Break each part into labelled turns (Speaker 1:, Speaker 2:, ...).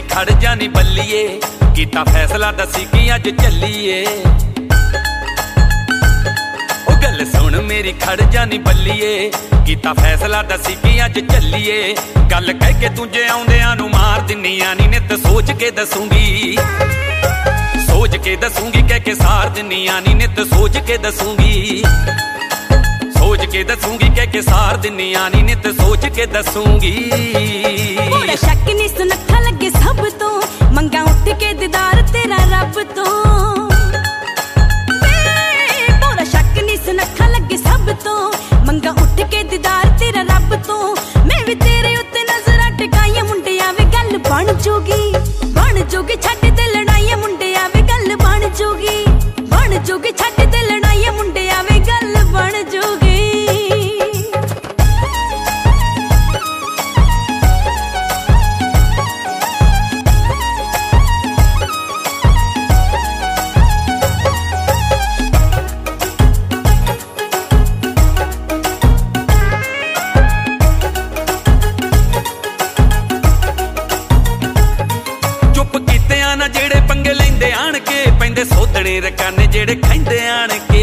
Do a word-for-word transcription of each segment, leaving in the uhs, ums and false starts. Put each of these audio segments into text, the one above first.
Speaker 1: खड़ जानी बल्लीए, कीता फैसला दसी कि अज चलीए। ओ गल सुन मेरी खड़ जानी बल्लीए, कीता फैसला दसी कि अज चलीए। गल कह के तुझे आउंदियां नूं मार दिन्नी आनी नित सोच के दसूंगी, सोच के दसूंगी कह के सार दिन्नी आनी नित सोच के दसूंगी, सोच के दसूंगी कह के सार दिन्नी आनी नित सोच के दसूंगी।
Speaker 2: बड़ा शक नहीं सुनखा लगे सब तो, मंगा उठ के दीदार तेरा रब तो। बड़ा शक नहीं सुनखा लगे सब तो, मंगा उठ के दीदार तेरा रब तो। मैं भी तेरे उत्ते नजर टिकाइया मुंडिया वे गल बन जोगी, बन जोगी छड्ड दे लड़ाइया मुंडिया वे गल बन जोगी, बन जोगी छड्ड दे लड़ाइया मुंडिया वे गल बन जोगी। जेड़े पंगे लेंदे आण के पैंदे सोधने रकाने जेड़े खाइंदे आण के।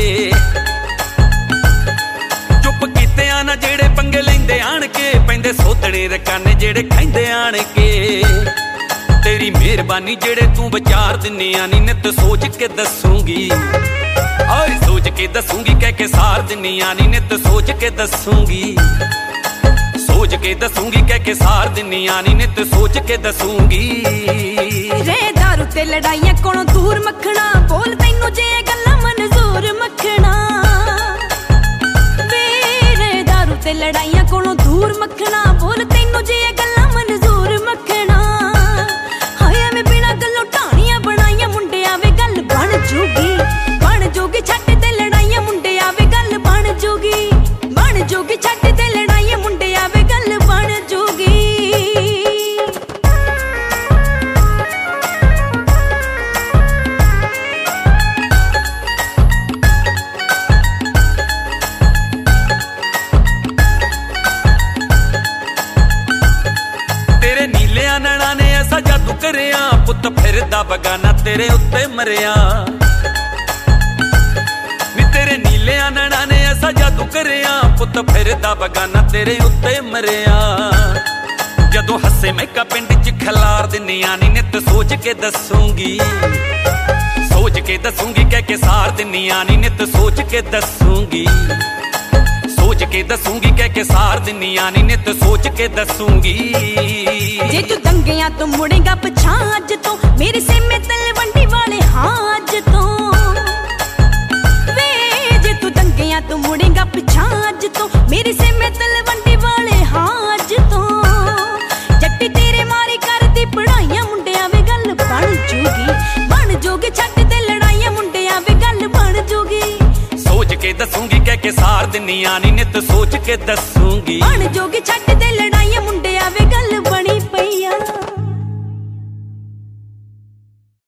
Speaker 2: चुप कीते आना जेड़े पंगे लेंदे आण के पैंदे सोधने रकाने जेड़े खाइंदे आण के। तेरी मेहरबानी जेड़े तू विचार दिन्नी आनी नित सोच के दसूंगी, ओए सोच के दसूंगी कह के सार दिन्नी आनी नित सोच के दसूंगी, सोच के दसूंगी कह के सार दिन्नी आनी नित सोच के दसूंगी। रे दारू ते लड़ाइयां कोलों दूर मखना, बोल तैनू जे गल्लां मंजूर मखना। वे रे दारू ते लड़ाइयां कोलों दूर मखना, बोल तैनू जे गल्लां मंजूर मखना। हाय मैं बिना गल्लों ढाणियां बनाइयां मुंडिया वे गल बन जोगी, बन जोगी छड्ड ते लड़ाइयां मुंडिया वे गल बन जोगी, बन जोगी छड्ड ते लड़ाइयां मुंडिया वे गल बन जोगी। तेरे नीलिया नैना ने ऐसा जादू करिया, पुत फिरदा बगाना तेरे उत्ते मरिया। नी तेरे नीलिया नैना ने ऐसा जादू करिया, पुत फिरदा बगाना तेरे उत्ते मरिया। जदों हसे मैका पिंड च खलार दिन्नी आनी नित सोच के दसूंगी, सोच के दसूंगी कह के सार दिन्नी आनी नित सोच के दसूंगी, सोच के दसूंगी कह के सार दिन्नी आनी नित सोच के दसूंगी। जे तू दंगियां तो मुड़ेगा पछां अज तो, मेरे से में तलवंडी वाले हाँ अज तो। वे जे तू दंगियां तो मुड़ेगा पछां अज तो, मेरे से में तलवंडी वाले हाँ अज तो। जट्टी तेरे मारी करदी पढ़ाइयां मुंडिया वे गल बन जोगी, बन जोगी छड्ड ते लड़ाइयां मुंडिया वे गल बन जोगी। सोच के दसूंगी कह के सार दिन्नी आनी नित सोच के दसूंगी, बन जोगी छड्ड ते लड़ाइयां मुंडे